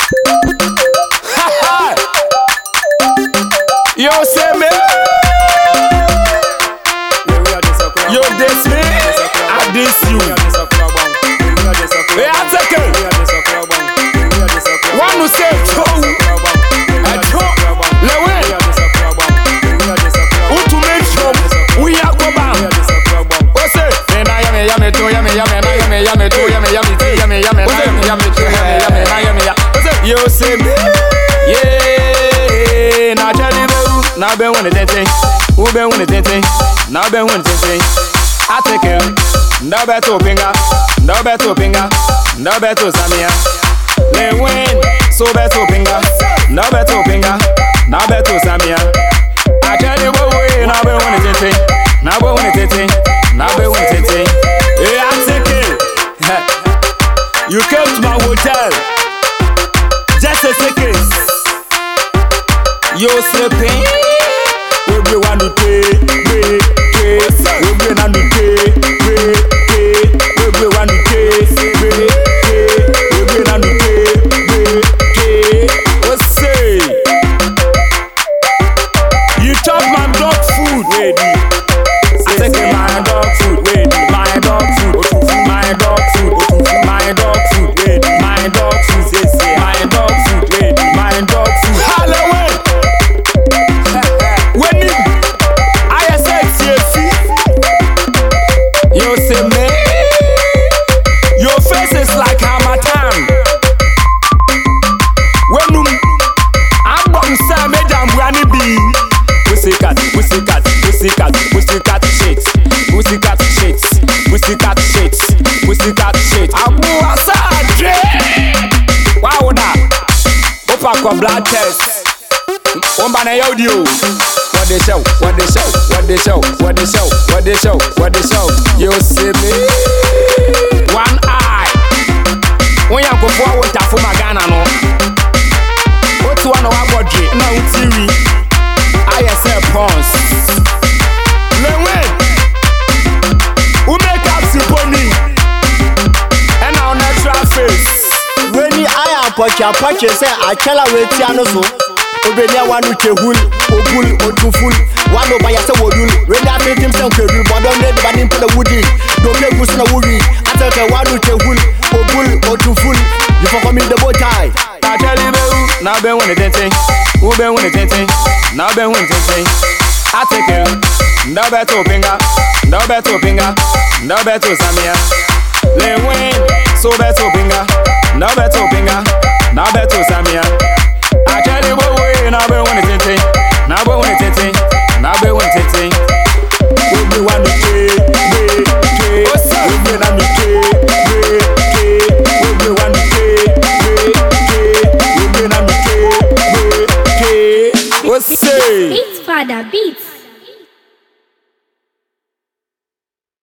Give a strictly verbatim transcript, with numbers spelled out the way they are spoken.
Yo, say me. Yo, this me. I diss you. Hey, I take it. One who say two. I two. Lewe. Who to make sure we are go back. What's it? Yame yame yame to yame yame na yame yame to yame yame to yame yame na yame yame to yame yame na yame ya. What's it? Yo, say me. Yeah. Na chali be. Now be when it's thing. Who be when it's thing? Now be when it's thing. I take it. Now be to pinga. Now be to pinga. Now be to samia. Le win. So be to pinga. Now be to pinga. Now be to samia. I tell you what way. Now be when it's thing. Now be when it's thing. Now be when it's thing. Hey, I take it. You came to my hotel. Just a second. You sleeping? We be one to pay, pay, pay. We be one to pay, pay, pay. We be one to pay, pay, pay. We be one to pay, pay, pay. What's say? You chop my dog food, lady. I take my dog food, lady. My dog food, my dog food, my dog food, lady. My dog food, my dog food, lady. My dog food. Halloween. You say me, your face is like Hamatan. When you, I'm going to say, Madam Granny B. Pussycat, pussycat, pussycat, pussycat shit, pussycat shit, pussycat shit, pussycat shit. I'm going to say, wow, now, Opa blood test. One banana audio. What they show, what they show, what they show, what they show, what they show, what they show. You see me? One eye. When you go forward to Fumagana, no. What's one of our body? No, T V. I S L Pons. Lewe. Who make up Siponi? And our natural face. When I am Pocha Pocha say, I tell her with Tianoso. Obenya wanu chehul, obul, otuful. Wano bayase wodul. Renda fetim sem kedul, bodon ne de banim pele wudi. Dope gusna wuri. Atake wanu chehul, obul, otuful. You for coming the bow tie. I tell you be, now be when it's thing. Who be when it's thing? Now be when it's thing. I take it. Now be to pinga. Now be to pinga. Now be to samia. Le win. So be to pinga. Now be to pinga. Now be to samia. I tell you what way, now be when it's thing. Now be when it's thing. Now be when it's thing. We be one to pay, pay, pay. We be one to pay, pay, pay. We be one to pay, pay, pay. We be one to pay, pay, pay. What's say? Beats, father, beats.